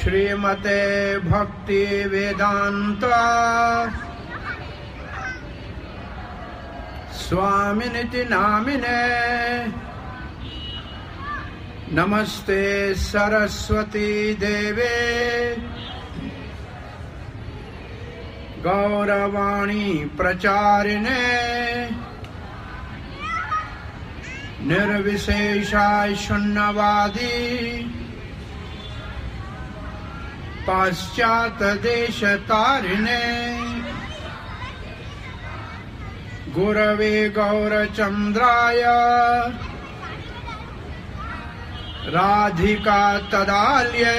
श्रीमते भक्ति वेदांत स्वामिनिति नामिने नमस्ते सरस्वती देवे गौरवाणी प्रचारिणे निर्विशेषाय शून्यवादी पाश्चात्य देश तारिणे गुरवे गौरचंद्राय राधिका तदाल्ये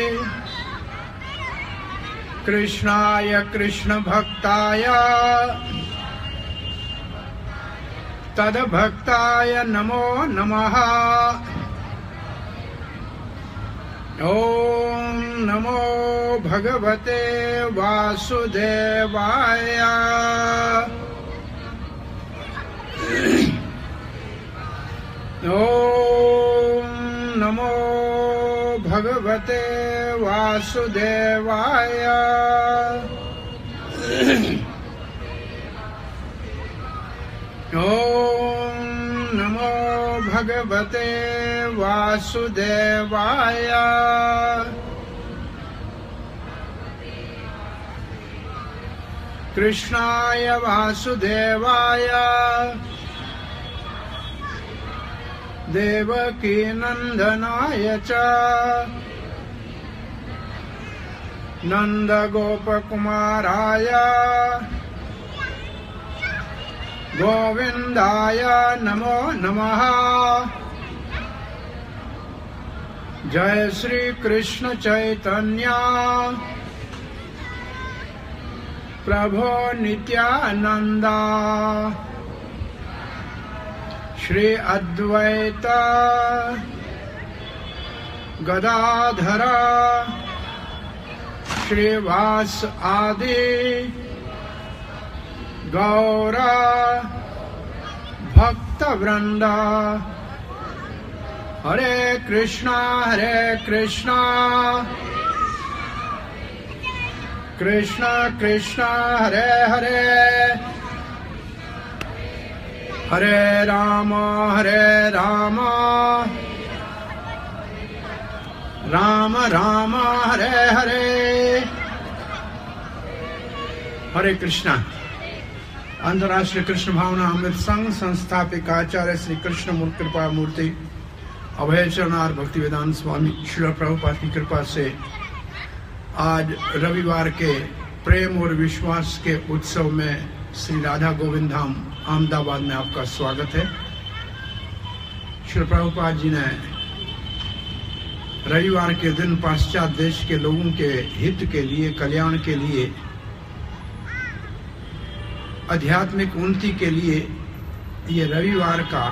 कृष्णाय कृष्ण भक्ताय तद्भक्ताय नमो नमः। ओम नमो भगवते वासुदेवाय। ओम नमो भगवते वासुदेवाय। ओम नमो भगवते वासुदेवाय। कृष्णाय वासुदेवाय देवकी नंदनाय च नंद गोपकुमाराय गोविंदाय नमो नमः। जय श्री कृष्ण चैतन्य प्रभो नित्यानंदा श्री अद्वैत गदाधर श्रीवास आदि गौर भक्त वृंदा। हरे कृष्णा कृष्णा कृष्णा हरे हरे हरे राम राम राम हरे हरे। हरे कृष्णा। अंतर्राष्ट्रीय कृष्ण भावना अमृत संघ संस्थापक आचार्य श्री कृष्ण कृपा मूर्ति अभय चरणार भक्ति वेदांत स्वामी श्रील प्रभुपाद की कृपा से आज रविवार के प्रेम और विश्वास के उत्सव में श्री राधा गोविंद धाम अहमदाबाद में आपका स्वागत है। श्री प्रभुपाद जी ने रविवार के दिन पाश्चात्य देश के लोगों के हित के लिए, कल्याण के लिए, आध्यात्मिक उन्नति के लिए ये रविवार का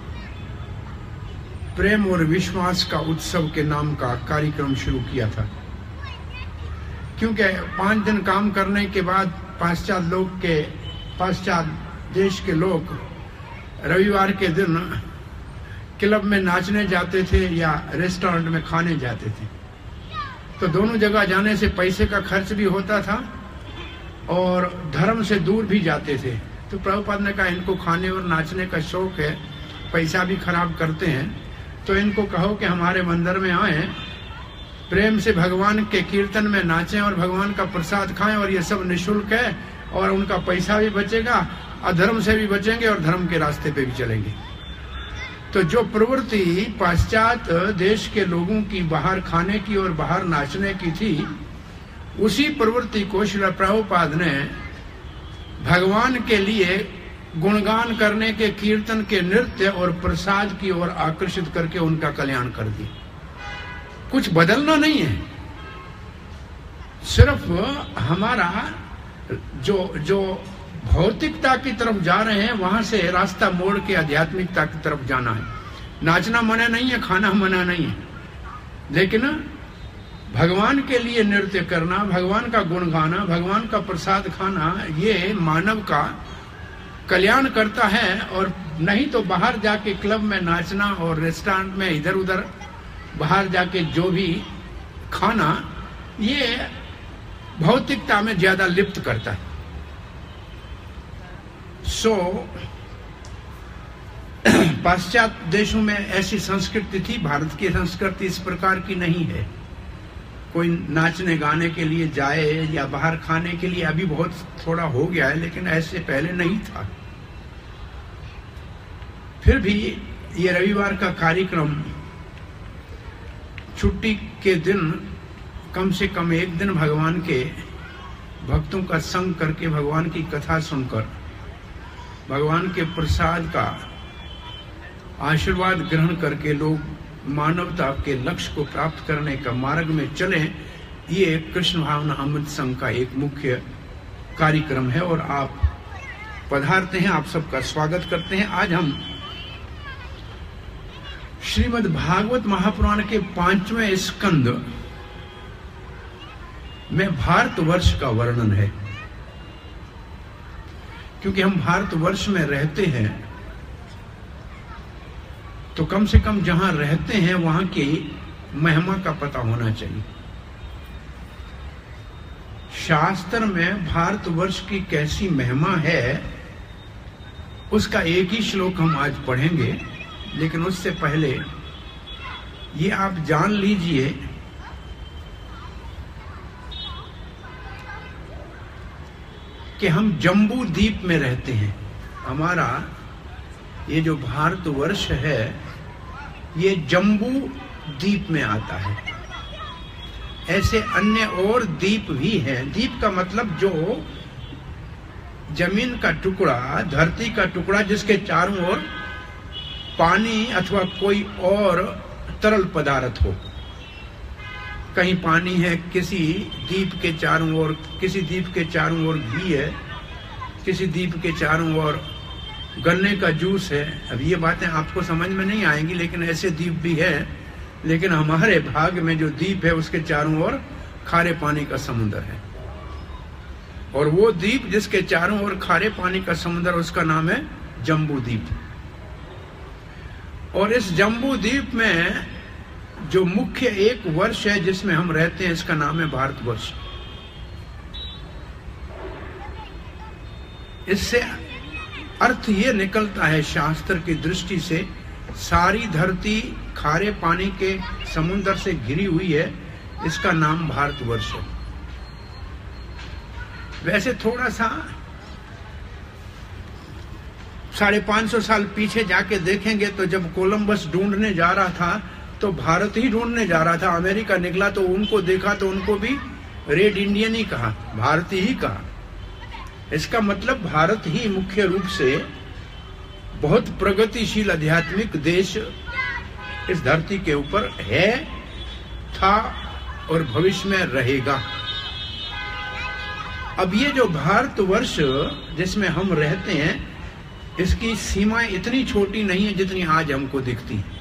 प्रेम और विश्वास का उत्सव के नाम का कार्यक्रम शुरू किया था। क्योंकि 5 दिन काम करने के बाद पाश्चात्य देश के लोग रविवार के दिन क्लब में नाचने जाते थे या रेस्टोरेंट में खाने जाते थे। तो दोनों जगह जाने से पैसे का खर्च भी होता था और धर्म से दूर भी जाते थे। तो प्रभुपाद ने कहा इनको खाने और नाचने का शौक है, पैसा भी खराब करते हैं, तो इनको कहो कि हमारे मंदिर में आए, प्रेम से भगवान के कीर्तन में नाचें और भगवान का प्रसाद खाएं, और ये सब निःशुल्क है और उनका पैसा भी बचेगा, अधर्म से भी बचेंगे और धर्म के रास्ते पे भी चलेंगे। तो जो प्रवृत्ति पाश्चात्य देश के लोगों की बाहर खाने की और बाहर नाचने की थी, उसी प्रवृत्ति को श्रील प्रभुपाद ने भगवान के लिए गुणगान करने के, कीर्तन के, नृत्य और प्रसाद की ओर आकर्षित करके उनका कल्याण कर दिया। कुछ बदलना नहीं है, सिर्फ हमारा जो भौतिकता की तरफ जा रहे हैं वहां से रास्ता मोड़ के आध्यात्मिकता की तरफ जाना है। नाचना मना नहीं है, खाना मना नहीं है, लेकिन भगवान के लिए नृत्य करना, भगवान का गुण गाना, भगवान का प्रसाद खाना, ये मानव का कल्याण करता है। और नहीं तो बाहर जाके क्लब में नाचना और रेस्टोरेंट में इधर उधर बाहर जाके जो भी खाना, ये भौतिकता में ज्यादा लिप्त करता है। सो पाश्चात्य देशों में ऐसी संस्कृति थी, भारत की संस्कृति इस प्रकार की नहीं है। कोई नाचने गाने के लिए जाए या बाहर खाने के लिए अभी बहुत थोड़ा हो गया है, लेकिन ऐसे पहले नहीं था। फिर भी ये रविवार का कार्यक्रम छुट्टी के दिन कम से कम एक दिन भगवान के भक्तों का संग करके, भगवान की कथा सुनकर, भगवान के प्रसाद का आशीर्वाद ग्रहण करके लोग मानवता के लक्ष्य को प्राप्त करने का मार्ग में चले, ये कृष्ण भावना अमृत संघ का एक मुख्य कार्यक्रम है। और आप पधारते हैं, आप सबका स्वागत करते हैं। आज हम श्रीमद् भागवत महापुराण के 5वें स्कंद में भारतवर्ष का वर्णन है। क्योंकि हम भारतवर्ष में रहते हैं तो कम से कम जहां रहते हैं वहां की महिमा का पता होना चाहिए। शास्त्र में भारतवर्ष की कैसी महिमा है उसका एक ही श्लोक हम आज पढ़ेंगे, लेकिन उससे पहले ये आप जान लीजिए कि हम जम्बू द्वीप में रहते हैं। हमारा ये जो भारतवर्ष है ये जम्बू द्वीप में आता है। ऐसे अन्य और द्वीप भी हैं। द्वीप का मतलब जो जमीन का टुकड़ा, धरती का टुकड़ा जिसके चारों ओर पानी अथवा कोई और तरल पदार्थ हो। कहीं पानी है किसी द्वीप के चारों ओर, किसी द्वीप के चारों ओर घी है, किसी द्वीप के चारों ओर गन्ने का जूस है। अब ये बातें आपको समझ में नहीं आएंगी, लेकिन ऐसे द्वीप भी है। लेकिन हमारे भाग में जो द्वीप है उसके चारों ओर खारे पानी का समुद्र है। और वो द्वीप जिसके चारों ओर खारे पानी का समुद्र, उसका नाम है जम्बू द्वीप। और इस जम्बू द्वीप में जो मुख्य एक वर्ष है जिसमें हम रहते हैं, इसका नाम है भारतवर्ष। इससे अर्थ ये निकलता है शास्त्र की दृष्टि से, सारी धरती खारे पानी के समुद्र से घिरी हुई है, इसका नाम भारतवर्ष है। वैसे थोड़ा सा 550 साल पीछे जाके देखेंगे तो जब कोलंबस ढूंढने जा रहा था तो भारत ही ढूंढने जा रहा था। अमेरिका निकला तो उनको देखा तो उनको भी रेड इंडियन ही कहा, भारतीय ही कहा। इसका मतलब भारत ही मुख्य रूप से बहुत प्रगतिशील आध्यात्मिक देश इस धरती के ऊपर है, था और भविष्य में रहेगा। अब ये जो भारतवर्ष जिसमें हम रहते हैं, इसकी सीमाएं इतनी छोटी नहीं है जितनी आज हमको दिखती हैं।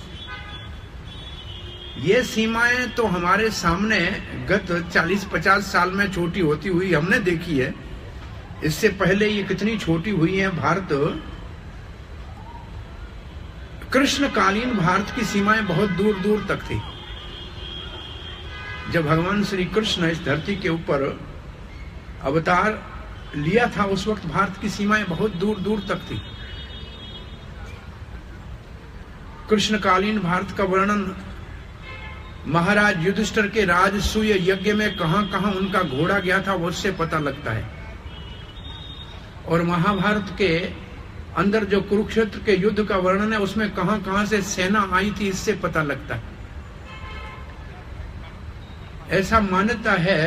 ये सीमाएं तो हमारे सामने गत 40-50 साल में छोटी होती हुई हमने देखी है। इससे पहले ये कितनी छोटी हुई है। भारत कृष्णकालीन भारत की सीमाएं बहुत दूर दूर तक थी। जब भगवान श्री कृष्ण इस धरती के ऊपर अवतार लिया था उस वक्त भारत की सीमाएं बहुत दूर दूर तक थी। कृष्णकालीन भारत का वर्णन महाराज युधिष्ठिर के राजसूय यज्ञ में कहां कहां उनका घोड़ा गया था वो उससे पता लगता है। और महाभारत के अंदर जो कुरुक्षेत्र के युद्ध का वर्णन है उसमें कहां कहां से सेना आई थी इससे पता लगता है। ऐसा मान्यता है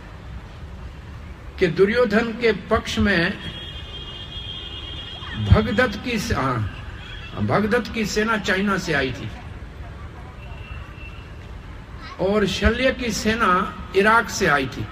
कि दुर्योधन के पक्ष में भगदत्त की सेना चाइना से आई थी और शल्य की सेना इराक से आई थी।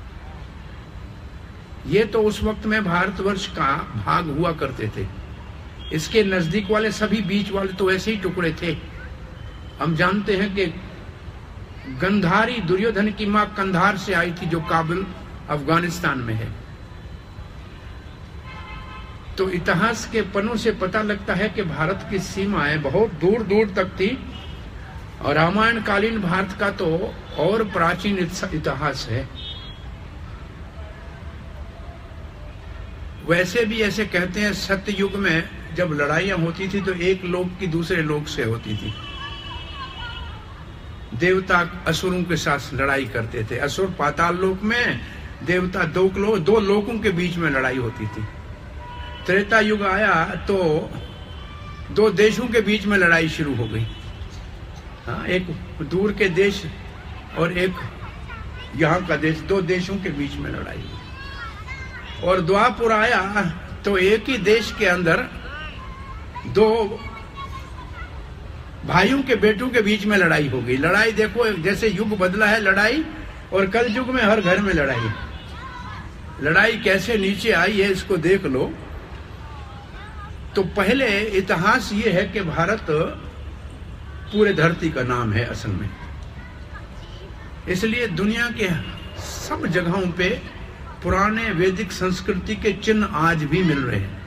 ये तो उस वक्त में भारतवर्ष का भाग हुआ करते थे। इसके नजदीक वाले सभी बीच वाले तो ऐसे ही टुकड़े थे। हम जानते हैं कि गंधारी दुर्योधन की मां कंधार से आई थी जो काबुल अफगानिस्तान में है। तो इतिहास के पन्नों से पता लगता है कि भारत की सीमाएं बहुत दूर दूर तक थी और रामायण कालीन भारत का तो और प्राचीन इतिहास है। वैसे भी ऐसे कहते हैं सत्य युग में जब लड़ाइयां होती थी तो एक लोक की दूसरे लोक से होती थी। देवता असुरों के साथ लड़ाई करते थे, असुर पाताल लोक में, देवता दो लोकों के बीच में लड़ाई होती थी। त्रेता युग आया तो दो देशों के बीच में लड़ाई शुरू हो गई। हाँ, एक दूर के देश और एक यहाँ का देश, दो देशों के बीच में लड़ाई हुई। और द्वापर आया तो एक ही देश के अंदर दो भाइयों के बेटों के बीच में लड़ाई हो गई। लड़ाई देखो, जैसे युग बदला है लड़ाई, और कल युग में हर घर में लड़ाई। लड़ाई कैसे नीचे आई है इसको देख लो। तो पहले इतिहास ये है कि भारत पूरे धरती का नाम है असल में, इसलिए दुनिया के सब जगहों पे पुराने वैदिक संस्कृति के चिन्ह आज भी मिल रहे हैं।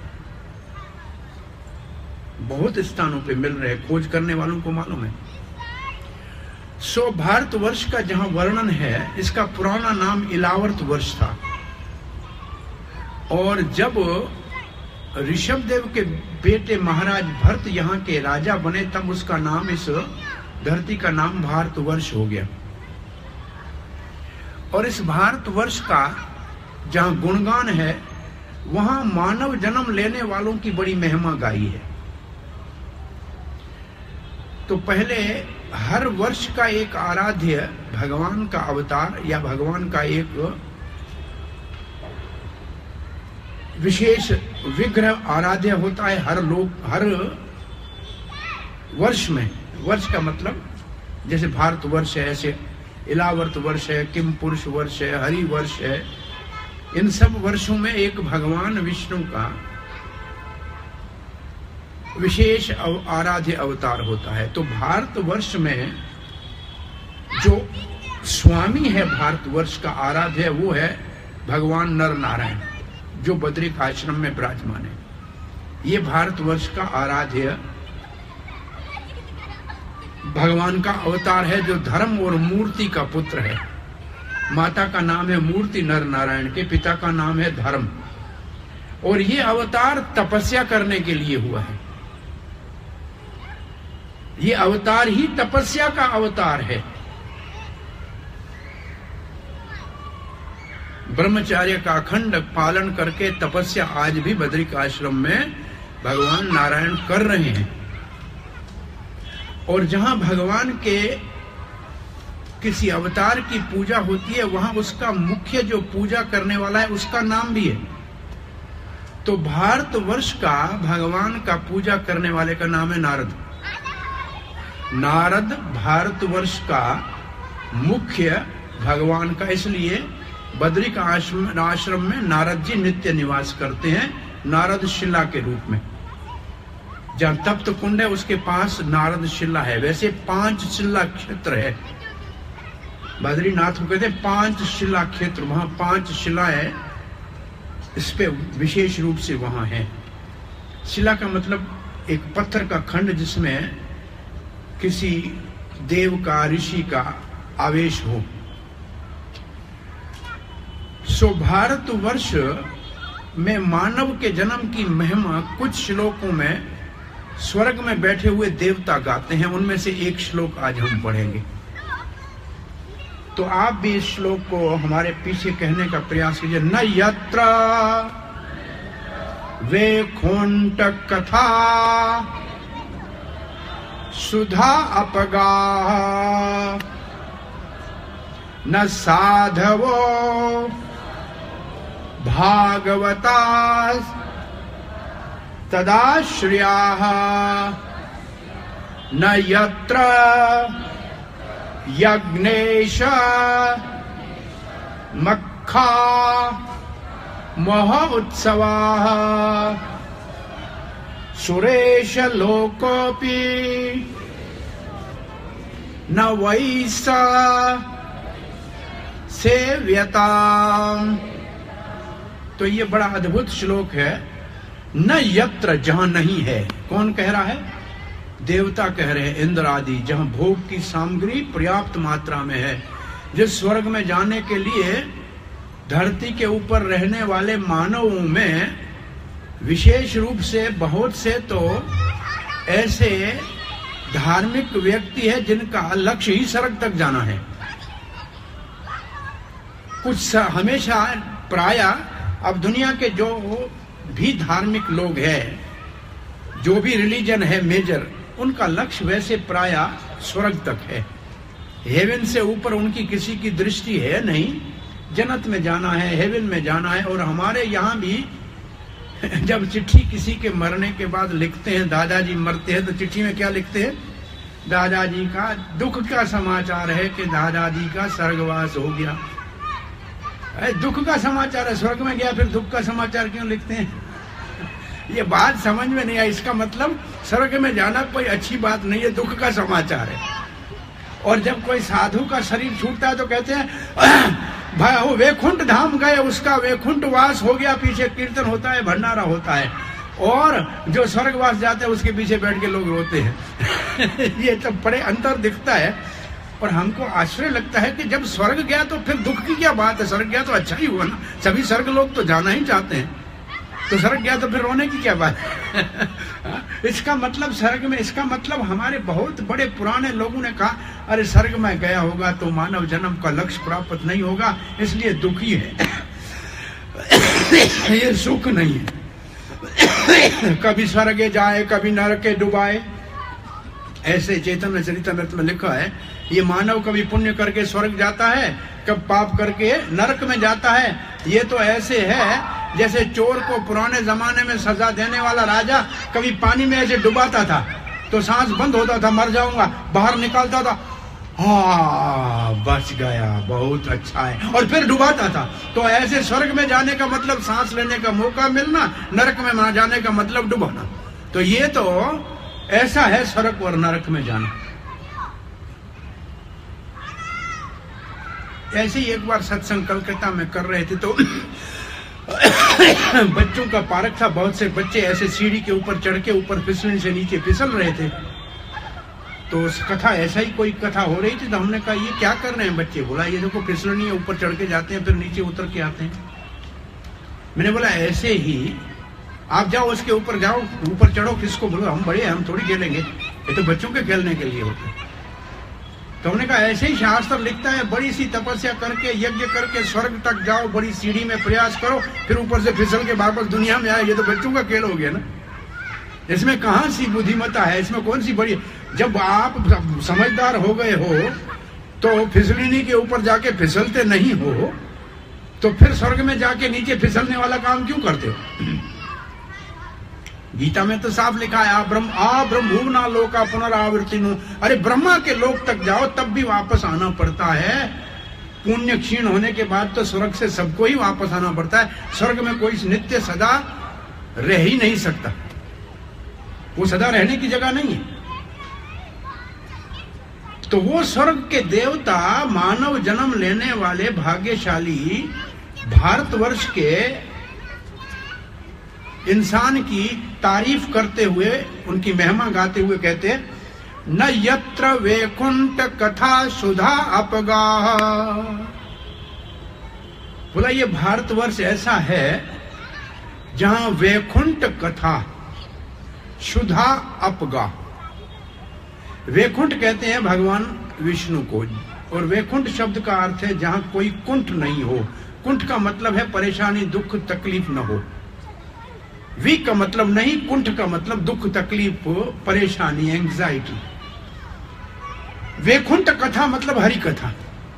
बहुत स्थानों पे मिल रहे हैं, खोज करने वालों को मालूम है। भारतवर्ष का जहां वर्णन है, इसका पुराना नाम इलावर्त वर्ष था। और जब ऋषभदेव के बेटे महाराज भरत यहाँ के राजा बने, तब उसका नाम, इस धरती का नाम भारतवर्ष हो गया। और इस भारतवर्ष का जहां गुणगान है, वहां मानव जन्म लेने वालों की बड़ी महिमा गाई है। तो पहले हर वर्ष का एक आराध्य भगवान का अवतार या भगवान का एक विशेष विग्रह आराध्य होता है हर वर्ष में। वर्ष का मतलब जैसे भारत वर्ष है, ऐसे इलावर्त वर्ष है, किम पुरुष वर्ष है, हरि वर्ष है। इन सब वर्षों में एक भगवान विष्णु का विशेष आराध्य अवतार होता है। तो भारतवर्ष में जो स्वामी है भारतवर्ष का आराध्य, वो है भगवान नर नारायण, जो बद्रिक आश्रम में विराजमान है। ये भारतवर्ष का आराध्य भगवान का अवतार है, जो धर्म और मूर्ति का पुत्र है। माता का नाम है मूर्ति नर नारायण के, पिता का नाम है धर्म। और ये अवतार तपस्या करने के लिए हुआ है। ये अवतार ही तपस्या का अवतार है। ब्रह्मचर्य का अखंड पालन करके तपस्या आज भी बद्रिक आश्रम में भगवान नारायण कर रहे हैं। और जहां भगवान के किसी अवतार की पूजा होती है, वहां उसका मुख्य जो पूजा करने वाला है उसका नाम भी है। तो भारतवर्ष का भगवान का पूजा करने वाले का नाम है नारद। नारद भारतवर्ष का मुख्य भगवान का, इसलिए बद्रिक आश्रम में नारद जी नित्य निवास करते हैं, नारद शिला के रूप में। जहां तप्त कुंड है उसके पास नारद शिला है। वैसे 5 शिला क्षेत्र है बद्रीनाथ को कहते हैं 5 शिला क्षेत्र, वहां 5 शिला है। इस पे विशेष रूप से वहां है। शिला का मतलब एक पत्थर का खंड जिसमें किसी देव का, ऋषि का आवेश हो। भारतवर्ष में मानव के जन्म की महिमा कुछ श्लोकों में स्वर्ग में बैठे हुए देवता गाते हैं। उनमें से एक श्लोक आज हम पढ़ेंगे। तो आप भी इस श्लोक को हमारे पीछे कहने का प्रयास कीजिए। न यत्र वैकुंठ कथा सुधा अपगा न साधवो भागवता तदाश्रयाः न यत्र यज्ञेश मक्खा महोत्सवाः सुरेश लोकोपि न वैसा सेव्यताम्। तो ये बड़ा अद्भुत श्लोक है। न यत्र, जहां नहीं है। कौन कह रहा है? देवता कह रहे हैं इंद्र आदि, जहां भोग की सामग्री पर्याप्त मात्रा में है। जिस स्वर्ग में जाने के लिए धरती के ऊपर रहने वाले मानवों में विशेष रूप से बहुत से तो ऐसे धार्मिक व्यक्ति है जिनका लक्ष्य ही स्वर्ग तक जाना है। कुछ हमेशा प्राय अब दुनिया के जो भी धार्मिक लोग हैं, जो भी रिलीजन है मेजर, उनका लक्ष्य वैसे प्राय स्वर्ग तक है। हेवन से ऊपर उनकी किसी की दृष्टि है नहीं। जन्नत में जाना है, हेवन में जाना है। और हमारे यहाँ भी जब चिट्ठी किसी के मरने के बाद लिखते हैं, दादाजी मरते हैं, तो चिट्ठी में क्या लिखते हैं? दादाजी का दुख का समाचार है कि दादाजी का स्वर्गवास हो गया। दुख का समाचार है, स्वर्ग में गया, फिर दुख का समाचार क्यों लिखते हैं? ये बात समझ में नहीं आई। इसका मतलब स्वर्ग में जाना कोई अच्छी बात नहीं है, दुख का समाचार है। और जब कोई साधु का शरीर छूटता है तो कहते हैं भाई वो वैकुंठ धाम गए, उसका वैकुंठ वास हो गया। पीछे कीर्तन होता है, भंडारा होता है, और जो स्वर्गवास जाते हैं उसके पीछे बैठ के लोग रोते हैं। ये तो बड़े अंतर दिखता है। और हमको आश्चर्य लगता है कि जब स्वर्ग गया तो फिर दुख की क्या बात है? स्वर्ग गया तो अच्छा ही हुआ ना, सभी स्वर्ग लोग तो जाना ही चाहते हैं, तो स्वर्ग गया तो फिर रोने की क्या बात है? इसका मतलब स्वर्ग में, इसका मतलब हमारे बहुत बड़े पुराने लोगों ने कहा अरे स्वर्ग में गया होगा तो मानव जन्म का लक्ष्य प्राप्त नहीं होगा, इसलिए दुखी है। ये सुख नहीं है। कभी स्वर्गे जाए, कभी नरके डुबाए। ऐसे चैतन्य चरितमृत में लिखा है, ये मानव कभी पुण्य करके स्वर्ग जाता है, कब पाप करके नरक में जाता है। ये तो ऐसे है जैसे चोर को पुराने जमाने में सजा देने वाला राजा कभी पानी में ऐसे डुबाता था तो सांस बंद होता था, मर जाऊंगा, बाहर निकालता था, हाँ बच गया, बहुत अच्छा है, और फिर डुबाता था। तो ऐसे स्वर्ग में जाने का मतलब सांस लेने का मौका मिलना, नरक में जाने का मतलब डुबाना। तो ये तो ऐसा है स्वर्ग और नरक में जाना। ऐसे ही एक बार सत्संग कलकत्ता में कर रहे थे तो बच्चों का पार्क था। बहुत से बच्चे ऐसे सीढ़ी के ऊपर चढ़ के ऊपर फिसलने से नीचे फिसल रहे थे। तो उस कथा, ऐसा ही कोई कथा हो रही थी, तो हमने कहा ये क्या कर रहे हैं बच्चे? बोला ये देखो फिसलनी है, ऊपर चढ़ के जाते हैं फिर नीचे उतर के आते हैं। मैंने बोला ऐसे ही आप जाओ, उसके ऊपर जाओ, ऊपर चढ़ो, किसको बोलो हम बड़े हैं, हम थोड़ी खेलेंगे, ये तो बच्चों के खेलने के लिए होते। तो हमने कहा ऐसे ही शास्त्र लिखता है, बड़ी सी तपस्या करके, यज्ञ करके स्वर्ग तक जाओ, बड़ी सीढ़ी में प्रयास करो, फिर ऊपर से फिसल के वापस दुनिया में आए। ये तो बच्चों का खेल हो गया ना, इसमें कहां सी बुद्धिमत्ता है, इसमें कौन सी बड़ी। जब आप समझदार हो गए हो तो फिसलनी के ऊपर जाके फिसलते नहीं हो, तो फिर स्वर्ग में जाके नीचे फिसलने वाला काम क्यों करते हो? गीता में तो साफ लिखा है ब्रह्मभुवना लोका पुनरावृत्तिनो। अरे ब्रह्मा के लोक तक जाओ तब भी वापस आना पड़ता है। पुण्य क्षीण होने के बाद तो स्वर्ग से सबको ही वापस आना पड़ता है। स्वर्ग में कोई नित्य सदा रह ही नहीं सकता, वो सदा रहने की जगह नहीं है। तो वो स्वर्ग के देवता मानव जन्म लेने वाले भाग्यशाली भारतवर्ष के इंसान की तारीफ करते हुए, उनकी महिमा गाते हुए कहते हैं, न यत्र वैकुंठ कथा सुधा अपगाह। बोला ये भारतवर्ष ऐसा है जहां वैकुंठ कथा सुधा अपगाह। वैकुंठ कहते हैं भगवान विष्णु को, और वैकुंठ शब्द का अर्थ है जहां कोई कुंठ नहीं हो। कुंठ का मतलब है परेशानी, दुख, तकलीफ न हो। वी का मतलब नहीं, कुंठ का मतलब दुख, तकलीफ, परेशानी, एंग्जाइटी। वैकुंठ कथा मतलब हरि कथा।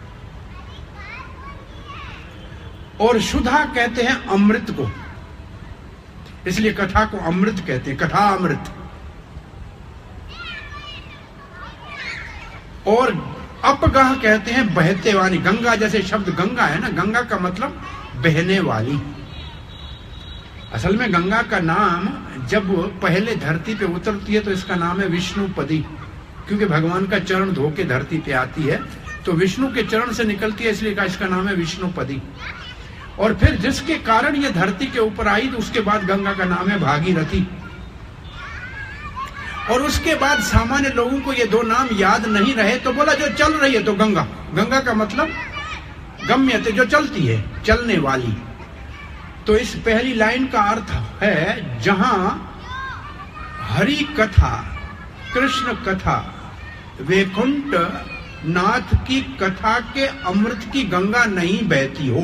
और सुधा कहते हैं अमृत को, इसलिए कथा को अमृत कहते हैं, कथा अमृत। और अपगाह कहते हैं बहते वाली। गंगा जैसे शब्द गंगा है ना, गंगा का मतलब बहने वाली। असल में गंगा का नाम जब पहले धरती पे उतरती है तो इसका नाम है विष्णुपदी, क्योंकि भगवान का चरण धो के धरती पे आती है तो विष्णु के चरण से निकलती है, इसलिए इसका नाम है विष्णुपदी। और फिर जिसके कारण ये धरती के ऊपर आई तो उसके बाद गंगा का नाम है भागीरथी। और उसके बाद सामान्य लोगों को ये दो नाम याद नहीं रहे तो बोला जो चल रही है तो गंगा। गंगा का मतलब गम्यते, जो चलती है, चलने वाली। तो इस पहली लाइन का अर्थ है जहां हरि कथा, कृष्ण कथा, वैकुंठ नाथ की कथा के अमृत की गंगा नहीं बहती हो।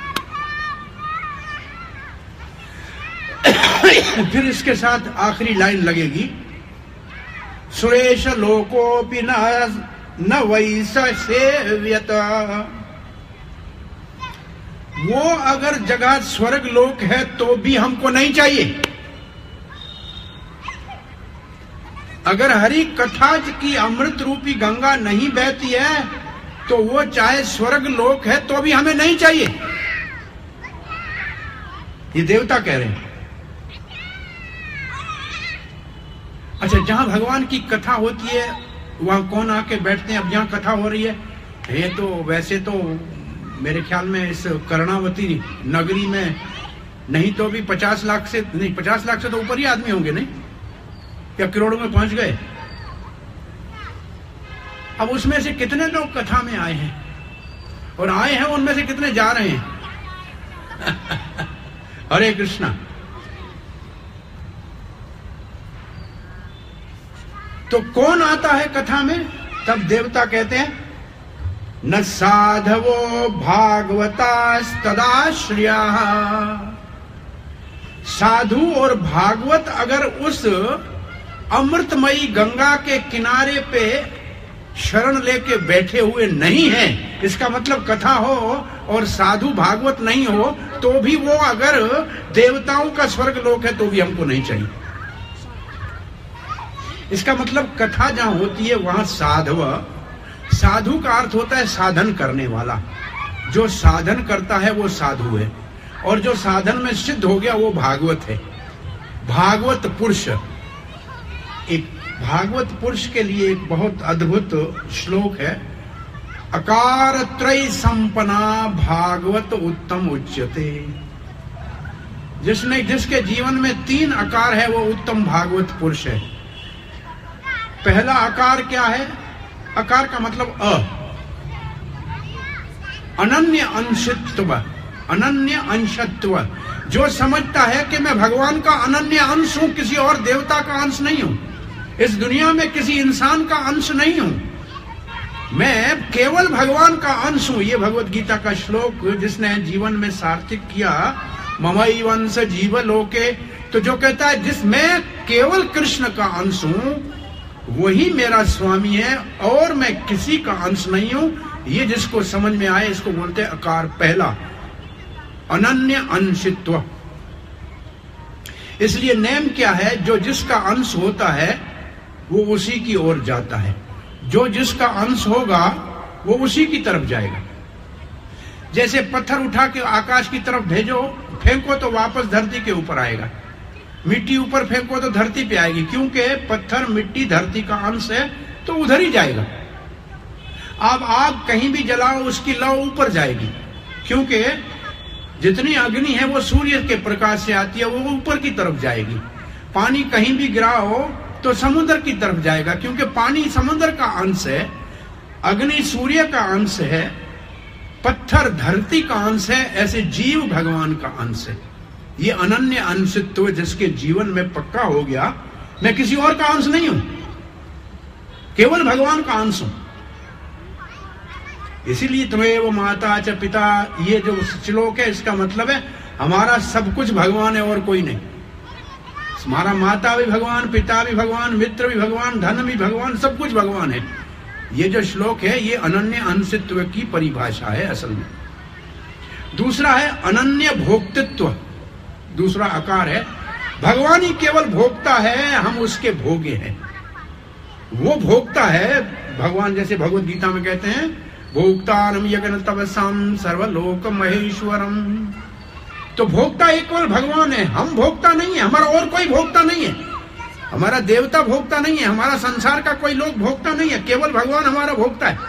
फिर इसके साथ आखिरी लाइन लगेगी, सुरेश लोकोपि न वैस सेव्यत। वो अगर जगह स्वर्ग लोक है तो भी हमको नहीं चाहिए। अगर हरि कथा की अमृत रूपी गंगा नहीं बहती है तो वो चाहे स्वर्ग लोक है तो भी हमें नहीं चाहिए। ये देवता कह रहे हैं। अच्छा, जहां भगवान की कथा होती है वहां कौन आके बैठते हैं? अब जहां कथा हो रही है, ये तो वैसे तो मेरे ख्याल में इस कर्णावती नगरी में नहीं तो भी 50 लाख से नहीं, 50 लाख से तो ऊपर ही आदमी होंगे, नहीं या करोड़ों में पहुंच गए। अब उसमें से कितने लोग कथा में आए हैं और आए हैं उनमें से कितने जा रहे हैं? हरे कृष्णा। तो कौन आता है कथा में? तब देवता कहते हैं न साधवो भागवतास्तदाश्रया। साधु और भागवत अगर उस अमृतमयी गंगा के किनारे पे शरण लेके बैठे हुए नहीं हैं, इसका मतलब कथा हो और साधु भागवत नहीं हो तो भी वो अगर देवताओं का स्वर्ग लोक है तो भी हमको नहीं चाहिए। इसका मतलब कथा जहां होती है वहां साधव, साधु का अर्थ होता है साधन करने वाला। जो साधन करता है वो साधु है और जो साधन में सिद्ध हो गया वो भागवत है। भागवत पुरुष, एक भागवत पुरुष के लिए एक बहुत अद्भुत श्लोक है, अकार त्रय संपन्ना भागवत उत्तम उच्यते। जिसके जीवन में 3 आकार है वो उत्तम भागवत पुरुष है। पहला आकार क्या है? आकार का मतलब अनन्य अंशत्व। अनन्य अंशत्व, जो समझता है कि मैं भगवान का अनन्य अंश हूं, किसी और देवता का अंश नहीं हूं, इस दुनिया में किसी इंसान का अंश नहीं हूं, मैं केवल भगवान का अंश हूं। ये भगवत गीता का श्लोक जिसने जीवन में सार्थक किया, ममई वंश जीव लोके, तो जो कहता है जिस मैं केवल कृष्ण का अंश हूं वही मेरा स्वामी है और मैं किसी का अंश नहीं हूं, ये जिसको समझ में आए इसको बोलते हैं आकार। पहला अनन्य अंशित्व। इसलिए नेम क्या है? जो जिसका अंश होता है वो उसी की ओर जाता है, जो जिसका अंश होगा वो उसी की तरफ जाएगा। जैसे पत्थर उठा के आकाश की तरफ भेजो, फेंको तो वापस धरती के ऊपर आएगा, मिट्टी ऊपर फेंको तो धरती पे आएगी, क्योंकि पत्थर मिट्टी धरती का अंश है तो उधर ही जाएगा। अब आग कहीं भी जलाओ उसकी लौ ऊपर जाएगी, क्योंकि जितनी अग्नि है वो सूर्य के प्रकाश से आती है, वो ऊपर की तरफ जाएगी। पानी कहीं भी गिराओ तो समुद्र की तरफ जाएगा, क्योंकि पानी समुद्र का अंश है, अग्नि सूर्य का अंश है, पत्थर धरती का अंश है, ऐसे जीव भगवान का अंश है। ये अनन्य अंशित्व जिसके जीवन में पक्का हो गया, मैं किसी और का अंश नहीं हूं, केवल भगवान का अंश हूं। इसीलिए त्वमेव माता च पिता, ये जो श्लोक है इसका मतलब है हमारा सब कुछ भगवान है और कोई नहीं। हमारा माता भी भगवान, पिता भी भगवान, मित्र भी भगवान, धन भी भगवान, सब कुछ भगवान है। ये जो श्लोक है ये अनन्य अंशित्व की परिभाषा है असल में। दूसरा है अनन्य भोक्तृत्व। दूसरा आकार है भगवान ही केवल भोक्ता है, हम उसके भोगे हैं। वो भोक्ता है भगवान, जैसे भगवत गीता में कहते हैं भोक्तारम यज्ञ तपसाम सर्वलोक महेश्वरम। तो भोक्ता एक केवल भगवान है, हम भोक्ता नहीं है, हमारा और कोई भोक्ता नहीं है, हमारा देवता भोक्ता नहीं है, हमारा संसार का कोई लोग भोक्ता नहीं है, केवल भगवान हमारा भोक्ता है।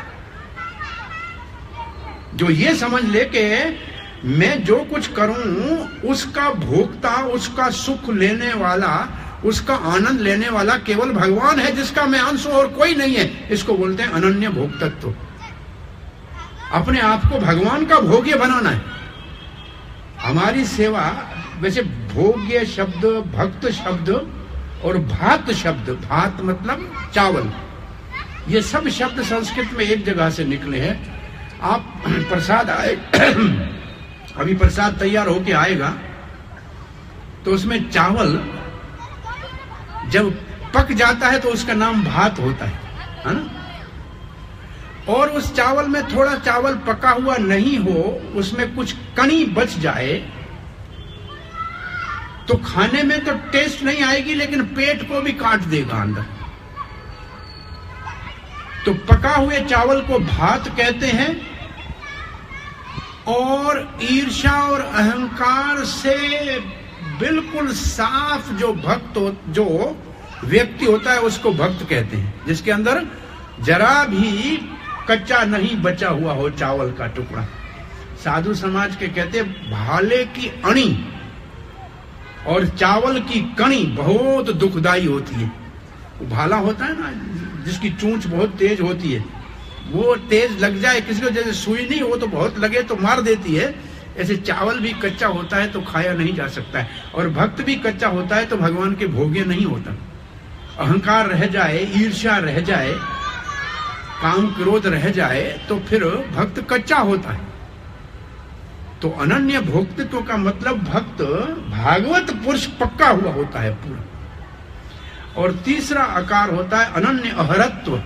जो ये समझ ले के मैं जो कुछ करूं उसका भोक्ता, उसका सुख लेने वाला उसका आनंद लेने वाला केवल भगवान है, जिसका मैं अंश हूं और कोई नहीं है। इसको बोलते हैं अनन्य भोक्तत्व। अपने आप को भगवान का भोग्य बनाना है। हमारी सेवा, वैसे भोग्य शब्द, भक्त शब्द और भात शब्द, भात मतलब चावल, ये सब शब्द संस्कृत में एक जगह से निकले हैं। आप प्रसाद आए, अभी प्रसाद तैयार होके आएगा तो उसमें चावल जब पक जाता है तो उसका नाम भात होता है ना। और उस चावल में थोड़ा चावल पका हुआ नहीं हो, उसमें कुछ कणी बच जाए तो खाने में तो टेस्ट नहीं आएगी, लेकिन पेट को भी काट देगा अंदर। तो पका हुए चावल को भात कहते हैं। और ईर्ष्या और अहंकार से बिल्कुल साफ जो भक्त जो व्यक्ति होता है उसको भक्त कहते हैं, जिसके अंदर जरा भी कच्चा नहीं बचा हुआ हो चावल का टुकड़ा। साधु समाज के कहते हैं भाले की अणी और चावल की कणी बहुत दुखदाई होती है। भाला होता है ना, जिसकी चोंच बहुत तेज होती है, वो तेज लग जाए किसी को, जैसे सुई नहीं हो तो बहुत लगे तो मार देती है, ऐसे चावल भी कच्चा होता है तो खाया नहीं जा सकता है। और भक्त भी कच्चा होता है तो भगवान के भोग्य नहीं होता। अहंकार रह जाए, ईर्ष्या रह जाए, काम क्रोध रह जाए तो फिर भक्त कच्चा होता है। तो अनन्य भोक्तृत्व का मतलब भक्त भागवत पुरुष पक्का हुआ होता है पूरा। और तीसरा आकार होता है अनन्य अहरत्व।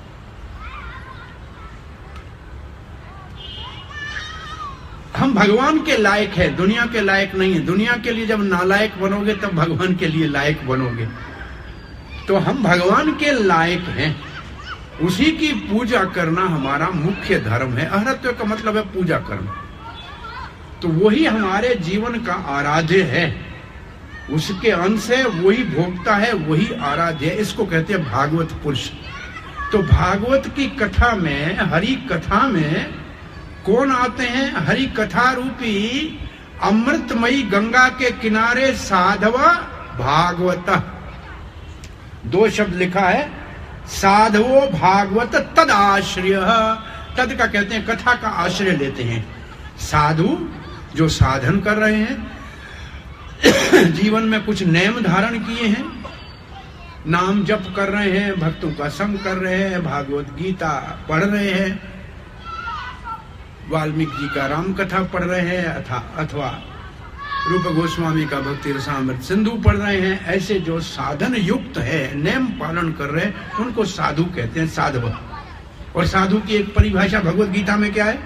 हम भगवान के लायक है, दुनिया के लायक नहीं है। दुनिया के लिए जब नालायक बनोगे तब भगवान के लिए लायक बनोगे। तो हम भगवान के लायक हैं, उसी की पूजा करना हमारा मुख्य धर्म है। अहरत्व का मतलब है पूजा करना। तो वही हमारे जीवन का आराध्य है, उसके अंश है, वही भोगता है, वही आराध्य है। इसको कहते हैं भागवत पुरुष। तो भागवत की कथा में, हरि कथा में कौन आते हैं? हरि कथा रूपी अमृतमयी गंगा के किनारे साधव भागवत, दो शब्द लिखा है, साधवो भागवत तद आश्रय। तद का कहते हैं कथा का आश्रय लेते हैं। साधु जो साधन कर रहे हैं, जीवन में कुछ नियम धारण किए हैं, नाम जप कर रहे हैं, भक्तों का संग कर रहे हैं, भागवत गीता पढ़ रहे हैं, वाल्मीकि जी का राम कथा पढ़ रहे हैं, अथवा रूप गोस्वामी का भक्ति रसामृत सिंधु पढ़ रहे हैं। ऐसे जो साधन युक्त है, नियम पालन कर रहे हैं, उनको साधु कहते हैं, साधव। और साधु की एक परिभाषा भगवत गीता में क्या है?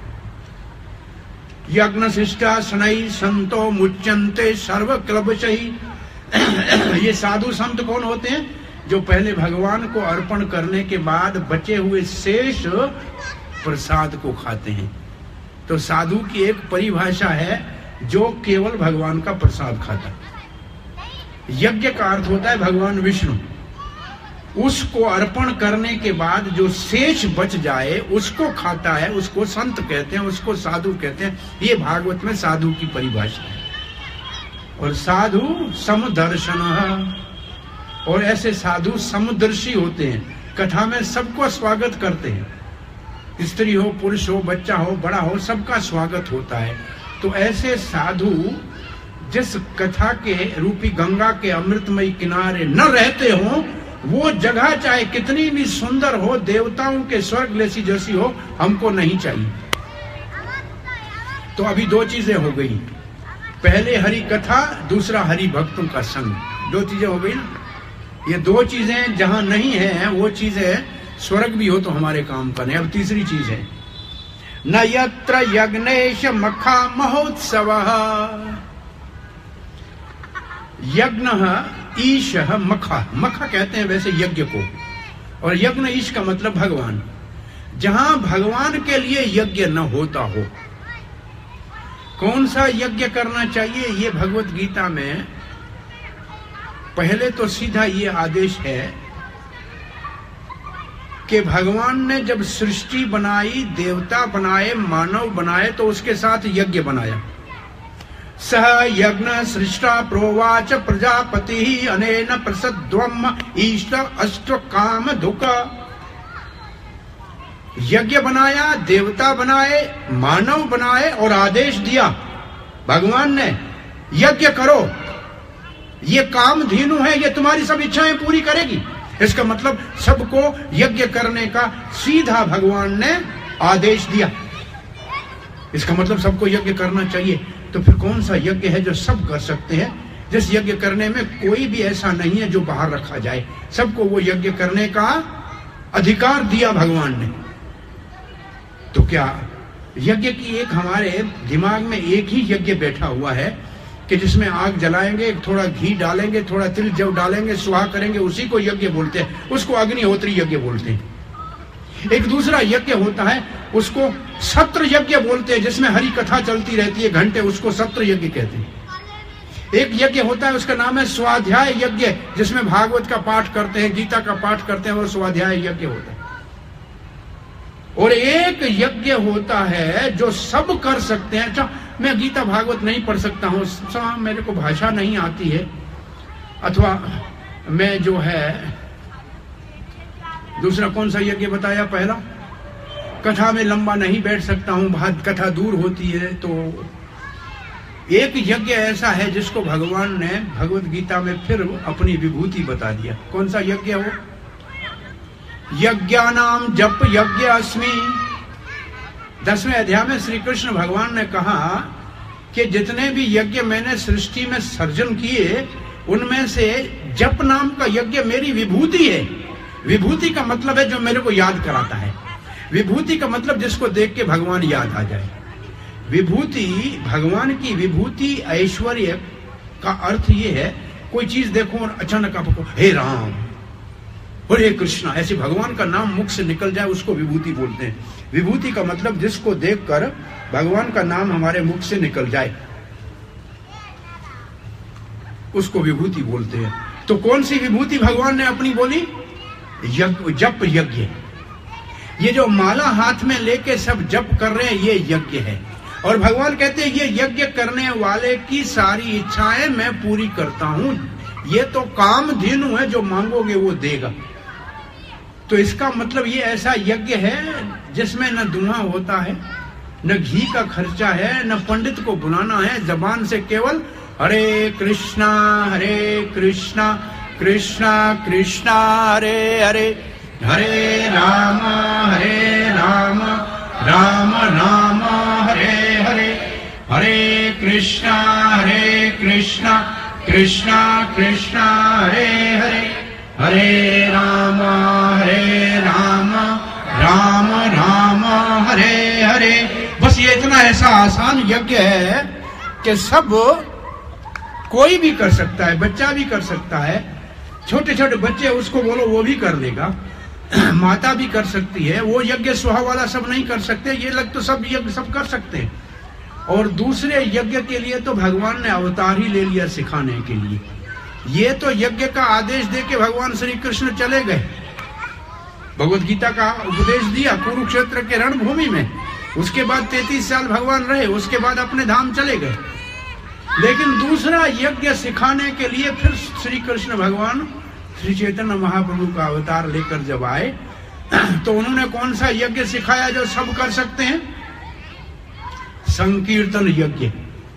यज्ञ शिष्टा शनई संतो मुच्यंते सर्व क्लबशही। ये साधु संत कौन होते हैं? जो पहले भगवान को अर्पण करने के बाद बचे हुए शेष प्रसाद को खाते हैं। तो साधु की एक परिभाषा है जो केवल भगवान का प्रसाद खाता है। यज्ञ का अर्थ होता है भगवान विष्णु, उसको अर्पण करने के बाद जो शेष बच जाए उसको खाता है, उसको संत कहते हैं, उसको साधु कहते हैं। ये भागवत में साधु की परिभाषा है। और साधु समदर्शन, और ऐसे साधु समदर्शी होते हैं, कथा में सबको स्वागत करते हैं, स्त्री हो, पुरुष हो, बच्चा हो, बड़ा हो, सबका स्वागत होता है। तो ऐसे साधु जिस कथा के रूपी गंगा के अमृतमयी किनारे न रहते हो, वो जगह चाहे कितनी भी सुंदर हो, देवताओं के स्वर्ग जैसी हो, हमको नहीं चाहिए। तो अभी दो चीजें हो गई, पहले हरि कथा, दूसरा हरि भक्तों का संग। दो चीजें हो गई ना। ये दो चीजें जहां नहीं है, वो चीजें स्वर्ग भी हो तो हमारे काम का नहीं। अब तीसरी चीज है न यत्र यज्ञेश मखा महोत्सव। यज्ञ ईश मखा, मखा कहते हैं वैसे यज्ञ को, और यज्ञ ईश का मतलब भगवान। जहां भगवान के लिए यज्ञ न होता हो, कौन सा यज्ञ करना चाहिए? ये भगवत गीता में पहले तो सीधा ये आदेश है कि भगवान ने जब सृष्टि बनाई, देवता बनाए, मानव बनाए, तो उसके साथ यज्ञ बनाया। सह यज्ञ सृष्टा प्रोवाच प्रजापति अनेन प्रसद्वम ईष्ट अष्ट काम दुख। यज्ञ बनाया, देवता बनाए, मानव बनाए और आदेश दिया भगवान ने, यज्ञ करो, ये कामधेनु है, ये तुम्हारी सब इच्छाएं पूरी करेगी। इसका मतलब सबको यज्ञ करने का सीधा भगवान ने आदेश दिया। इसका मतलब सबको यज्ञ करना चाहिए। तो फिर कौन सा यज्ञ है जो सब कर सकते हैं, जिस यज्ञ करने में कोई भी ऐसा नहीं है जो बाहर रखा जाए, सबको वो यज्ञ करने का अधिकार दिया भगवान ने। तो क्या यज्ञ की एक हमारे दिमाग में एक ही यज्ञ बैठा हुआ है कि जिसमें आग जलाएंगे, थोड़ा घी डालेंगे, थोड़ा तिल जव डालेंगे, सुहा करेंगे, उसी को यज्ञ बोलते हैं, उसको अग्निहोत्री यज्ञ बोलते हैं। एक दूसरा यज्ञ होता है, उसको सत्र यज्ञ बोलते हैं, जिसमें हरि कथा चलती रहती है घंटे, उसको सत्र यज्ञ कहते हैं। एक यज्ञ होता है, उसका नाम है स्वाध्याय यज्ञ, जिसमें भागवत का पाठ करते हैं, गीता का पाठ करते हैं, वो स्वाध्याय यज्ञ होता है। और एक यज्ञ होता है जो सब कर सकते हैं। अच्छा, मैं गीता भागवत नहीं पढ़ सकता हूँ, मेरे को भाषा नहीं आती है, अथवा मैं जो है दूसरा कौन सा यज्ञ बताया पहला, कथा में लंबा नहीं बैठ सकता हूँ, कथा दूर होती है। तो एक यज्ञ ऐसा है जिसको भगवान ने भगवत गीता में फिर अपनी विभूति बता दिया। कौन सा यज्ञ हो? यज्ञानाम जप यज्ञ अस्मि। 10वें अध्याय में श्री कृष्ण भगवान ने कहा कि जितने भी यज्ञ मैंने सृष्टि में सर्जन किए, उनमें से जप नाम का यज्ञ मेरी विभूति है। विभूति का मतलब है जो मेरे को याद कराता है। विभूति का मतलब जिसको देख के भगवान याद आ जाए। विभूति, भगवान की विभूति ऐश्वर्य का अर्थ ये है, कोई चीज देखो और अचानक आपको हे राम, हरे कृष्णा, ऐसे भगवान का नाम मुख से निकल जाए, उसको विभूति बोलते हैं। विभूति का मतलब जिसको देखकर भगवान का नाम हमारे मुख से निकल जाए, उसको विभूति बोलते हैं। तो कौन सी विभूति भगवान ने अपनी बोली? जप यज्ञ। ये जो माला हाथ में लेके सब जप कर रहे हैं, ये यज्ञ है। और भगवान कहते हैं ये यज्ञ करने वाले की सारी इच्छाएं मैं पूरी करता हूं। ये तो कामधेनु है, जो मांगोगे वो देगा। तो इसका मतलब ये ऐसा यज्ञ है जिसमें न धुआं होता है, न घी का खर्चा है, न पंडित को बुलाना है, जबान से केवल हरे कृष्णा कृष्णा कृष्णा हरे हरे, हरे राम राम राम हरे हरे, हरे कृष्णा कृष्णा कृष्णा हरे हरे, हरे राम राम राम हरे हरे। बस ये इतना ऐसा आसान यज्ञ है कि सब कोई भी कर सकता है, बच्चा भी कर सकता है, छोटे छोटे बच्चे उसको बोलो वो भी कर लेगा, माता भी कर सकती है। वो यज्ञ सुहा वाला सब नहीं कर सकते, ये लग तो सब यज्ञ सब कर सकते हैं। और दूसरे यज्ञ के लिए तो भगवान ने अवतार ही ले लिया सिखाने के लिए। ये तो यज्ञ का आदेश दे के भगवान श्री कृष्ण चले गए, भगवत गीता का उपदेश दिया कुरुक्षेत्र के रणभूमि में। उसके बाद 33 साल भगवान रहे, उसके बाद अपने धाम चले गए। लेकिन दूसरा यज्ञ सिखाने के लिए फिर श्री कृष्ण भगवान श्री चैतन्य महाप्रभु का अवतार लेकर जब आए, तो उन्होंने कौन सा यज्ञ सिखाया जो सब कर सकते हैं? संकीर्तन यज्ञ।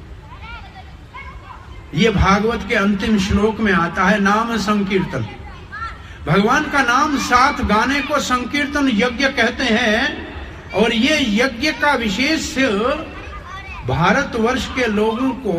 ये भागवत के अंतिम श्लोक में आता है, नाम संकीर्तन। भगवान का नाम साथ गाने को संकीर्तन यज्ञ कहते हैं। और ये यज्ञ का विशेष भारतवर्ष के लोगों को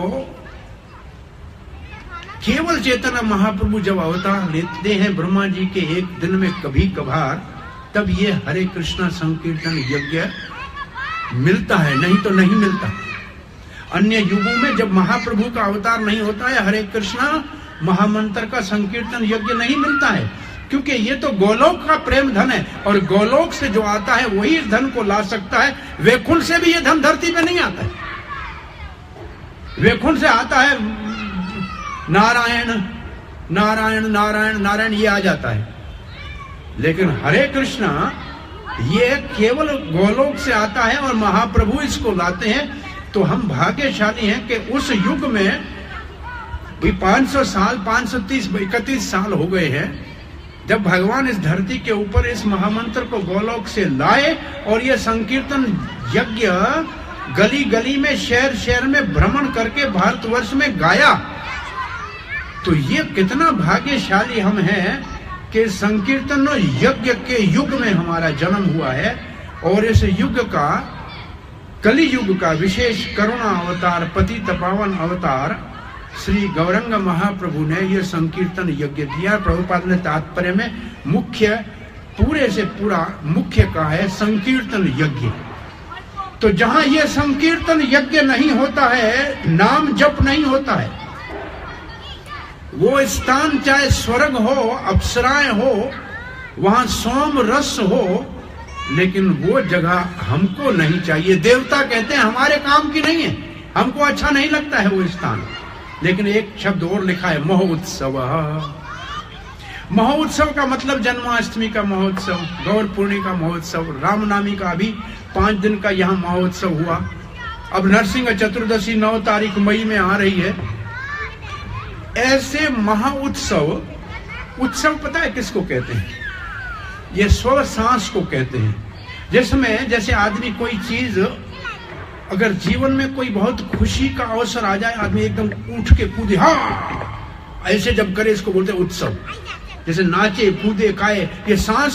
केवल चैतन्य महाप्रभु जब अवतार लेते हैं ब्रह्मा जी के एक दिन में कभी कभार, तब ये हरे कृष्णा संकीर्तन यज्ञ मिलता है, नहीं तो नहीं मिलता। अन्य युगों में जब महाप्रभु का अवतार नहीं होता है, हरे कृष्णा महामंत्र का संकीर्तन यज्ञ नहीं मिलता है, क्योंकि ये तो गोलोक का प्रेम धन है, और गोलोक से जो आता है वही इस धन को ला सकता है। वैकुंठ से भी ये धन धरती पे नहीं आता है। वैकुंठ से आता है नारायण नारायण नारायण नारायण, ये आ जाता है। लेकिन हरे कृष्णा ये केवल गोलोक से आता है, और महाप्रभु इसको लाते हैं। तो हम भाग्यशाली हैं कि उस युग में भी 500 साल 531 साल हो गए हैं जब भगवान इस धरती के ऊपर इस महामंत्र को गोलोक से लाए और ये संकीर्तन यज्ञ गली गली में शहर शहर में भ्रमण करके भारतवर्ष में गाया। तो ये कितना भाग्यशाली हम हैं कि संकीर्तन यज्ञ के युग में हमारा जन्म हुआ है। और इस युग का, कली युग का विशेष करुणा अवतार, पतित पावन अवतार श्री गौरंग महाप्रभु ने यह संकीर्तन यज्ञ दिया। प्रभुपाद ने तात्पर्य में मुख्य, पूरे से पूरा मुख्य का है संकीर्तन यज्ञ। तो जहां यह संकीर्तन यज्ञ नहीं होता है, नाम जप नहीं होता है, वो स्थान चाहे स्वर्ग हो, अप्सराएं हो, वहां सोम रस हो, लेकिन वो जगह हमको नहीं चाहिए। देवता कहते हैं हमारे काम की नहीं है, हमको अच्छा नहीं लगता है वो स्थान। लेकिन एक शब्द और लिखा है, महोत्सव। महोत्सव का मतलब जन्माष्टमी का महोत्सव, गौर पूर्णिमा का महोत्सव, रामनवमी का अभी 5 दिन का यहाँ महोत्सव हुआ। अब नरसिंह चतुर्दशी 9 तारीख मई में आ रही है। ऐसे महाउत्सव, उत्सव पता है किसको कहते हैं? ये स्व सांस को कहते हैं, जिसमें जैसे आदमी कोई चीज, अगर जीवन में कोई बहुत खुशी का अवसर आ जाए, आदमी एकदम उठ के कूदे, हाँ ऐसे जब करे, इसको बोलते हैं उत्सव। जैसे नाचे कूदे खाए, ये सांस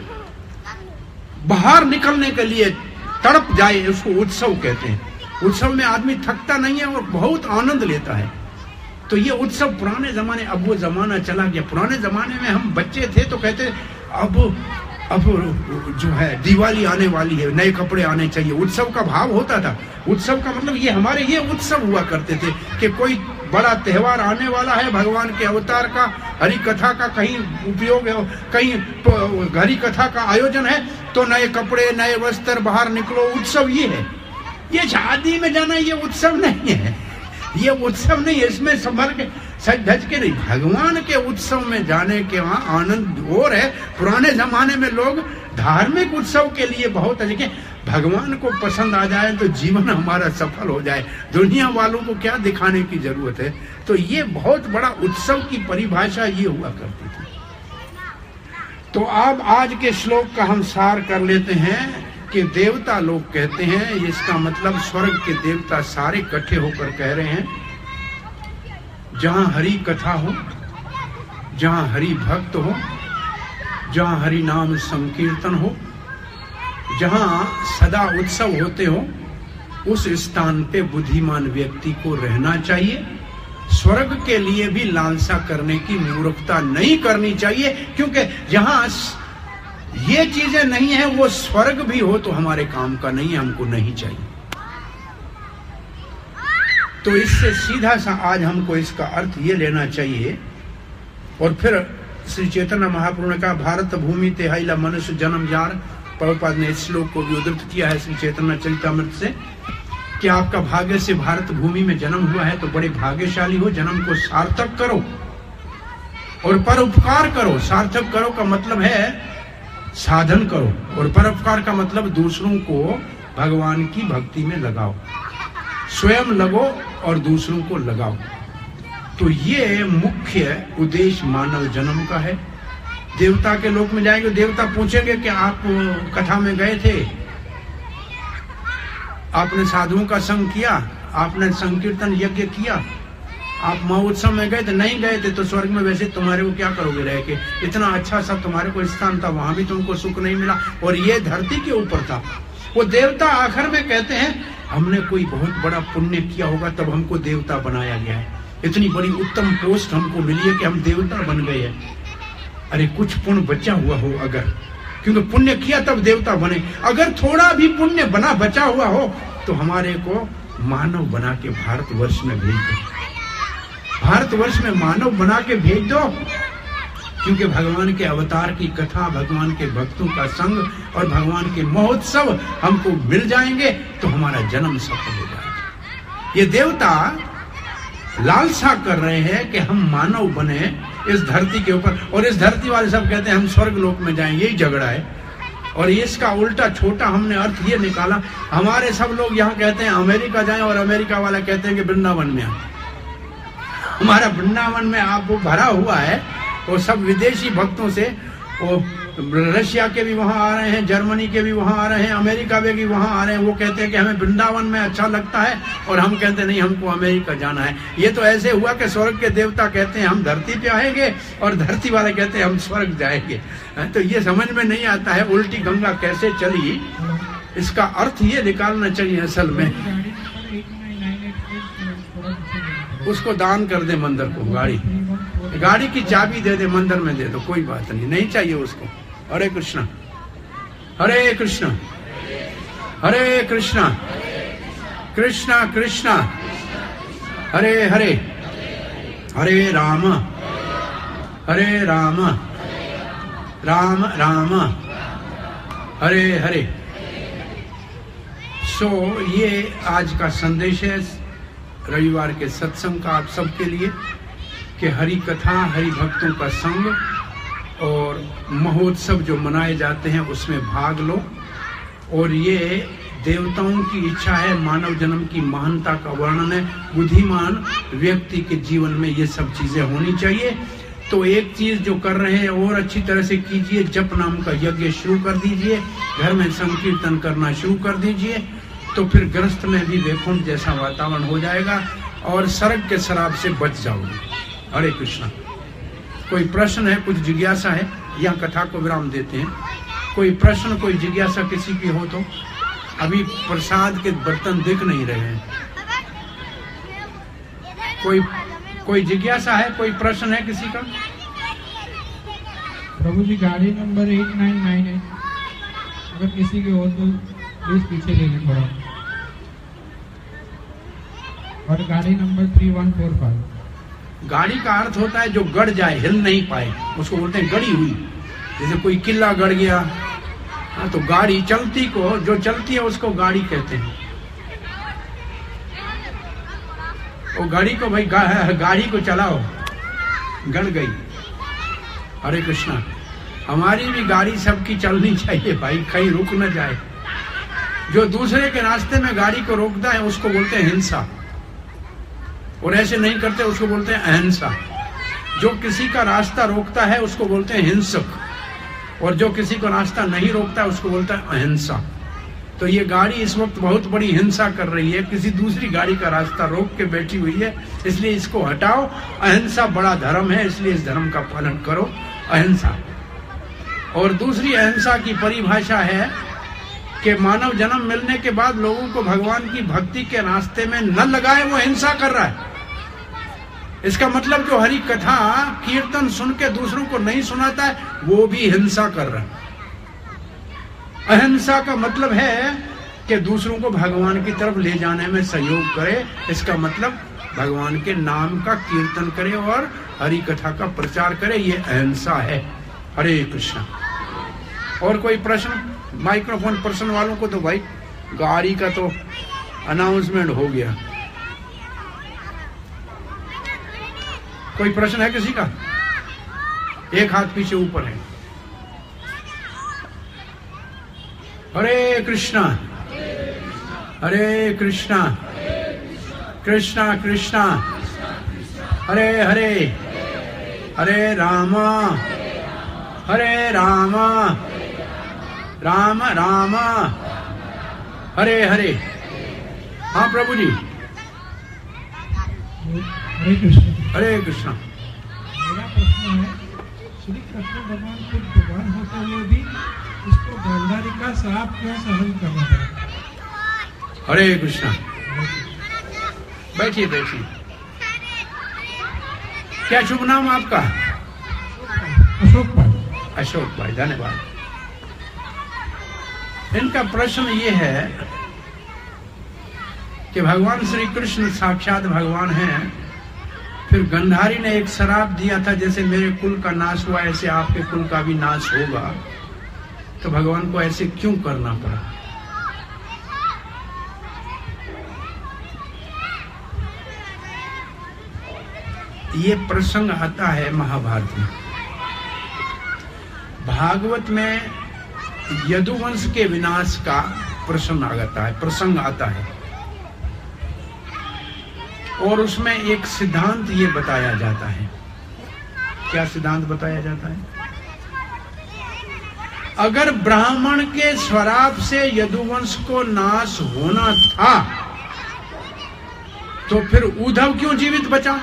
बाहर निकलने के लिए तड़प जाए, उसको उत्सव कहते हैं। उत्सव में आदमी थकता नहीं है और बहुत आनंद लेता है। तो ये उत्सव पुराने जमाने, अब वो जमाना चला गया। पुराने जमाने में हम बच्चे थे तो कहते अब जो है दिवाली आने वाली है, नए कपड़े आने चाहिए, उत्सव का भाव होता था। उत्सव का मतलब ये हमारे ये उत्सव हुआ करते थे कि कोई बड़ा त्योहार आने वाला है, भगवान के अवतार का, हरि कथा का कहीं उपयोग है, कहीं हरि कथा का आयोजन है, तो नए कपड़े, नए वस्त्र, बाहर निकलो, उत्सव ये है। ये शादी में जाना ये उत्सव नहीं है, ये उत्सव नहीं है, इसमें संभल के सज धज के नहीं। भगवान के उत्सव में जाने के वहां आनंद और है। पुराने जमाने में लोग धार्मिक उत्सव के लिए बहुत अधिक, भगवान को पसंद आ जाए तो जीवन हमारा सफल हो जाए, दुनिया वालों को क्या दिखाने की जरूरत है। तो ये बहुत बड़ा उत्सव की परिभाषा ये हुआ करती थी। तो अब आज के श्लोक का हम सार कर लेते हैं कि देवता लोग कहते हैं, इसका मतलब स्वर्ग के देवता सारे इकट्ठे होकर कह रहे हैं, जहां हरि कथा हो, जहां हरि भक्त हो, जहां हरि नाम संकीर्तन हो, जहां सदा उत्सव होते हो, उस स्थान पे बुद्धिमान व्यक्ति को रहना चाहिए। स्वर्ग के लिए भी लालसा करने की मूर्खता नहीं करनी चाहिए, क्योंकि जहां ये चीजें नहीं है, वो स्वर्ग भी हो तो हमारे काम का नहीं है, हमको नहीं चाहिए। तो इससे सीधा सा आज हमको इसका अर्थ ये लेना चाहिए। और फिर श्री चैतन्य महाप्रभु ने कहा, भारत भूमि तेहाइला मनुष्य जन्म जार। प्रभुपाद ने इस श्लोक को भी उद्धृत किया है श्री चैतन्य चरितामृत से, कि आपका भाग्य से भारत भूमि में जन्म हुआ है तो बड़े भाग्यशाली हो, जन्म को सार्थक करो और परोपकार करो। सार्थक करो का मतलब है साधन करो, और परोपकार का मतलब दूसरों को भगवान की भक्ति में लगाओ, स्वयं लगो और दूसरों को लगाओ। तो ये मुख्य उद्देश्य मानव जन्म का है। देवता के लोक में जाएंगे, देवता पूछेंगे कि आप कथा में गए थे, आपने साधुओं का संग किया, आपने संकीर्तन यज्ञ किया, आप महोत्सव में गए थे, नहीं गए थे तो स्वर्ग में वैसे तुम्हारे को क्या करोगे रह के, इतना अच्छा सा तुम्हारे को स्थान था, वहां भी तुमको सुख नहीं मिला, और ये धरती के ऊपर था। वो देवता आखिर में कहते हैं, हमने कोई बहुत बड़ा पुण्य किया होगा तब हमको देवता बनाया गया है, इतनी बड़ी उत्तम पोस्ट हमको मिली है कि हम देवता बन गए हैं। अरे कुछ पुण्य बचा हुआ हो अगर, क्योंकि पुण्य किया तब देवता बने, अगर थोड़ा भी पुण्य बना बचा हुआ हो तो हमारे को मानव बना के भारतवर्ष में भेज दो, भारतवर्ष में मानव बना के भेज दो, क्योंकि भगवान के अवतार की कथा, भगवान के भक्तों का संग और भगवान के महोत्सव हमको मिल जाएंगे तो हमारा जन्म सफल हो जाएगा। ये देवता लालसा कर रहे हैं कि हम मानव बने इस धरती के ऊपर, और इस धरती वाले सब कहते हैं हम स्वर्ग लोक में जाएंगे, यही झगड़ा है। और इसका उल्टा छोटा हमने अर्थ ये निकाला, हमारे सब लोग यहाँ कहते हैं अमेरिका जाएं और अमेरिका वाला कहते हैं कि वृंदावन में आए। हमारा वृंदावन में आप वो भरा हुआ है, वो सब विदेशी भक्तों से, वो रशिया के भी वहां आ रहे हैं, जर्मनी के भी वहां आ रहे हैं, अमेरिका में भी वहां आ रहे हैं। वो कहते हैं कि हमें वृंदावन में अच्छा लगता है और हम कहते हैं नहीं, हमको अमेरिका जाना है। ये तो ऐसे हुआ कि स्वर्ग के देवता कहते हैं हम धरती पे आएंगे और धरती वाले कहते हैं हम स्वर्ग जाएंगे। तो ये समझ में नहीं आता है उल्टी गंगा कैसे चली। इसका अर्थ ये निकालना चाहिए असल में। उसको दान कर दे मंदिर को, गाड़ी की चाबी दे दे, मंदिर में दे दो, कोई बात नहीं, नहीं चाहिए उसको। हरे कृष्णा हरे कृष्णा हरे कृष्णा कृष्णा कृष्णा हरे हरे, हरे राम राम राम हरे हरे। सो ये आज का संदेश है रविवार के सत्संग का आप सबके लिए कि हरि कथा, हरि भक्तों का संग और महोत्सव जो मनाए जाते हैं उसमें भाग लो। और ये देवताओं की इच्छा है, मानव जन्म की महानता का वर्णन है। बुद्धिमान व्यक्ति के जीवन में ये सब चीजें होनी चाहिए। तो एक चीज जो कर रहे हैं और अच्छी तरह से कीजिए, जप नाम का यज्ञ शुरू कर दीजिए, घर में संकीर्तन करना शुरू कर दीजिए, तो फिर ग्रस्त में भी वैकुंठ जैसा वातावरण हो जाएगा और सर्ग के शराब से बच जाओगे। हरे कृष्णा। कोई प्रश्न है, कुछ जिज्ञासा है, या कथा को विराम देते हैं। कोई प्रश्न, कोई जिज्ञासा किसी की हो तो। अभी प्रसाद के बर्तन दिख नहीं रहे हैं। कोई जिज्ञासा है, कोई प्रश्न है किसी का? प्रभु जी गाड़ी नंबर 8998 अगर किसी की हो तो प्लीज पीछे ले लें थोड़ा। और गाड़ी नंबर 3145। गाड़ी का अर्थ होता है जो गड़ जाए, हिल नहीं पाए, उसको बोलते हैं गड़ी हुई। जैसे कोई किला गड़ गया, हाँ, तो गाड़ी चलती को, जो चलती है उसको गाड़ी कहते हैं। वो गाड़ी को भाई गाड़ी को चलाओ, गड़ गई। हरे कृष्णा। हमारी भी गाड़ी सबकी चलनी चाहिए भाई, कहीं रुक न जाए। जो दूसरे के रास्ते में गाड़ी को रोकता है उसको बोलते हैं हिंसा, और ऐसे नहीं करते उसको बोलते हैं अहिंसा। जो किसी का रास्ता रोकता है उसको बोलते हैं हिंसक, और जो किसी को रास्ता नहीं रोकता उसको बोलता है अहिंसा। तो ये गाड़ी इस वक्त बहुत बड़ी हिंसा कर रही है, किसी दूसरी गाड़ी का रास्ता रोक के बैठी हुई है, इसलिए इसको हटाओ। अहिंसा बड़ा धर्म है, इसलिए इस धर्म का पालन करो, अहिंसा। और दूसरी अहिंसा की परिभाषा है कि मानव जन्म मिलने के बाद लोगों को भगवान की भक्ति के रास्ते में न लगाए, वो हिंसा कर रहा है। इसका मतलब जो हरि कथा कीर्तन सुन के दूसरों को नहीं सुनाता है वो भी हिंसा कर रहा है। अहिंसा का मतलब है कि दूसरों को भगवान की तरफ ले जाने में सहयोग करे। इसका मतलब भगवान के नाम का कीर्तन करे और हरि कथा का प्रचार करे, ये अहिंसा है। हरे कृष्णा। और कोई प्रश्न? माइक्रोफोन प्रश्न वालों को तो भाई गाड़ी का तो अनाउंसमेंट हो गया। कोई प्रश्न है किसी का? एक हाथ पीछे ऊपर है। हरे कृष्णा हरे कृष्णा कृष्णा कृष्णा हरे हरे, हरे राम राम राम हरे हरे। हाँ प्रभु जी। हरे कृष्ण। हरे कृष्णा। मेरा प्रश्न है, श्री कृष्ण भगवान खुद भगवान होते हुए भी इसको गांधारी का श्राप क्यों सहन करना पड़ा? हरे कृष्णा। बैठिए बैठिए। क्या शुभ नाम आपका? अशोक भाई। अशोक भाई, धन्यवाद। इनका प्रश्न ये है कि भगवान श्री कृष्ण साक्षात भगवान हैं, फिर गंधारी ने एक श्राप दिया था, जैसे मेरे कुल का नाश हुआ ऐसे आपके कुल का भी नाश होगा, तो भगवान को ऐसे क्यों करना पड़ा? ये प्रसंग आता है महाभारत में। भागवत में यदुवंश के विनाश का प्रसंग आता है और उसमें एक सिद्धांत ये बताया जाता है। क्या सिद्धांत बताया जाता है? अगर ब्राह्मण के श्राप से यदुवंश को नाश होना था तो फिर उद्धव क्यों जीवित बचा?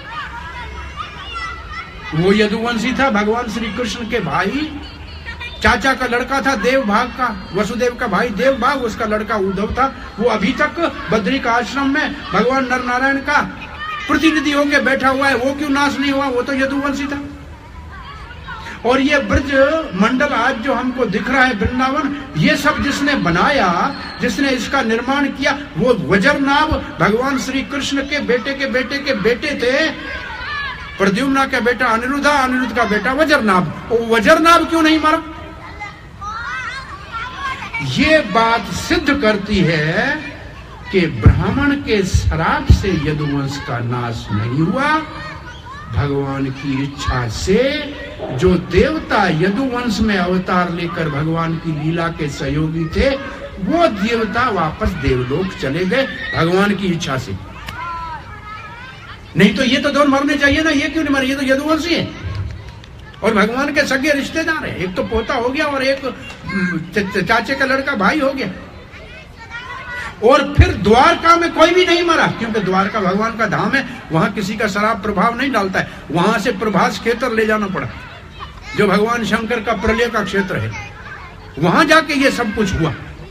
वो यदुवंशी था, भगवान श्री कृष्ण के भाई, चाचा का लड़का था, देवभाग का, वसुदेव का भाई देवभाग, उसका लड़का उद्धव था। वो अभी तक बद्री का आश्रम में भगवान नर नारायण का प्रतिनिधि होकर बैठा हुआ है। वो क्यों नाश नहीं हुआ? वो तो यदुवंशी था। और ये ब्रज मंडल आज जो हमको दिख रहा है, वृंदावन, ये सब जिसने बनाया, जिसने इसका निर्माण किया, वो वज्रनाभ भगवान श्री कृष्ण के बेटे के बेटे के बेटे थे। प्रद्युम्ना का बेटा अनिरुद्ध, अनिरुद्ध का बेटा वज्रनाभ। वो वज्रनाभ क्यों नहीं मरा? ये बात सिद्ध करती है कि ब्राह्मण के श्राप से यदुवंश का नाश नहीं हुआ। भगवान की इच्छा से जो देवता यदुवंश में अवतार लेकर भगवान की लीला के सहयोगी थे, वो देवता वापस देवलोक चले गए भगवान की इच्छा से। नहीं तो ये तो दोनों मरने चाहिए ना, ये क्यों नहीं मरे? ये तो यदुवंशी है और भगवान के सगे रिश्तेदार हैं। एक तो पोता हो गया और एक चाचे का लड़का भाई हो गया। और फिर द्वारका में कोई भी नहीं मरा, क्योंकि द्वारका भगवान का धाम है, वहां किसी का शराब प्रभाव नहीं डालता है। वहां से प्रभास क्षेत्र ले जाना पड़ा, जो भगवान शंकर का प्रलय का क्षेत्र है। वहां जाके ये सब कुछ हुआ।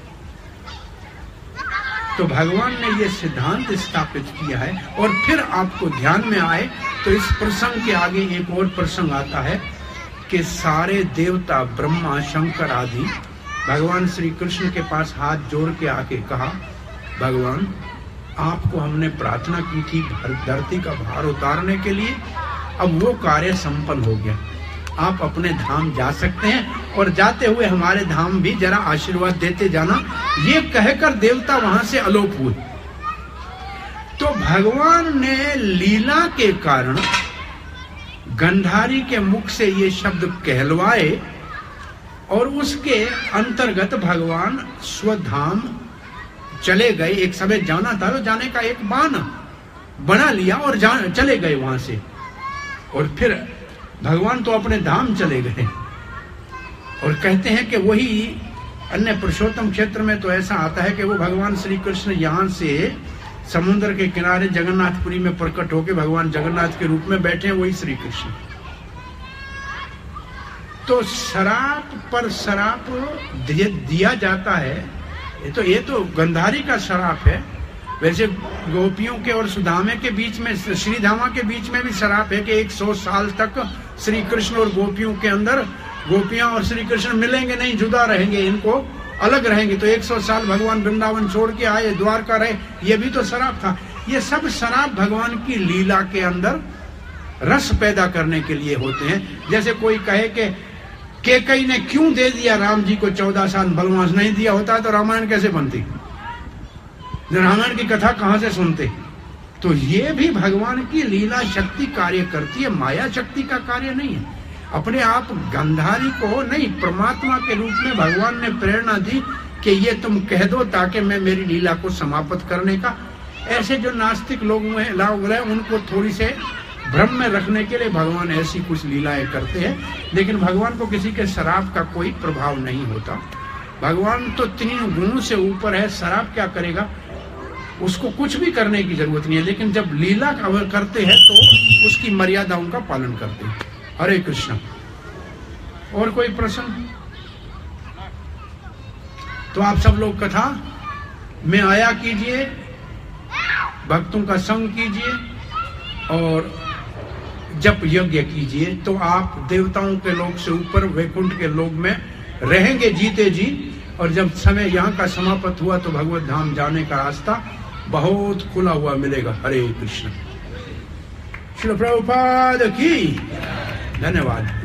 तो भगवान ने ये सिद्धांत स्थापित किया है। और फिर आपको ध्यान में आए तो इस प्रसंग के आगे एक और प्रसंग आता है कि सारे देवता, ब्रह्मा, शंकर आदि भगवान श्री कृष्ण के पास हाथ जोड़ के आके कहा, भगवान आपको हमने प्रार्थना की थी धरती का भार उतारने के लिए, अब वो कार्य संपन्न हो गया, आप अपने धाम जा सकते हैं और जाते हुए हमारे धाम भी जरा आशीर्वाद देते जाना। ये कहकर देवता वहां से अलोप हुए। तो भगवान ने लीला के कारण गंधारी के मुख से ये शब्द कहलवाए और उसके अंतर्गत भगवान स्वधाम चले गए। एक समय जाना था तो जाने का एक बहाना बना लिया और चले गए वहां से। और फिर भगवान तो अपने धाम चले गए। और कहते हैं कि वही अन्य पुरुषोत्तम क्षेत्र में तो ऐसा आता है कि वो भगवान श्री कृष्ण यहाँ से समुद्र के किनारे जगन्नाथपुरी में प्रकट होकर भगवान जगन्नाथ के रूप में बैठे हैं, वही श्री कृष्ण। तो शराप पर शराप दिया जाता है। ये तो गंधारी का शराप है। वैसे गोपियों के और सुदामे के बीच में, श्रीधामा के बीच में भी शराप है कि 100 साल तक श्री कृष्ण और गोपियों के अंदर, गोपियां और श्री कृष्ण मिलेंगे नहीं, जुदा रहेंगे, इनको अलग रहेंगे। तो 100 साल भगवान वृंदावन छोड़ के आए, द्वारका रहे, ये भी तो शराप था। ये सब शराप भगवान की लीला के अंदर रस पैदा करने के लिए होते हैं। जैसे कोई कहे कि कैकेयी ने क्यों दे दिया राम जी को 14 साल वनवास, नहीं दिया होता तो रामायण कैसे बनती, रामायण की कथा कहां से सुनते। तो ये भी भगवान की लीला शक्ति कार्य करती है, माया शक्ति का कार्य नहीं है। अपने आप गंधारी को नहीं, परमात्मा के रूप में भगवान ने प्रेरणा दी कि ये तुम कह दो ताकि मैं मेरी लीला को समाप्त करने का। ऐसे जो नास्तिक लोग हैं उनको थोड़ी से भ्रम में रखने के लिए भगवान ऐसी कुछ लीलाएं करते हैं, लेकिन भगवान को किसी के शराब का कोई प्रभाव नहीं होता। भगवान तो 3 गुणों से ऊपर है, शराब क्या करेगा, उसको कुछ भी करने की जरूरत नहीं है। लेकिन जब लीला करते हैं तो उसकी मर्यादाओं का पालन करते हैं। हरे कृष्ण। और कोई प्रश्न? तो आप सब लोग कथा में आया कीजिए, भक्तों का संग कीजिए और जप यज्ञ कीजिए, तो आप देवताओं के लोक से ऊपर वैकुंठ के लोक में रहेंगे जीते जी। और जब समय यहाँ का समाप्त हुआ तो भगवत धाम जाने का रास्ता बहुत खुला हुआ मिलेगा। हरे कृष्ण। श्रील प्रभुपाद की धन्यवाद।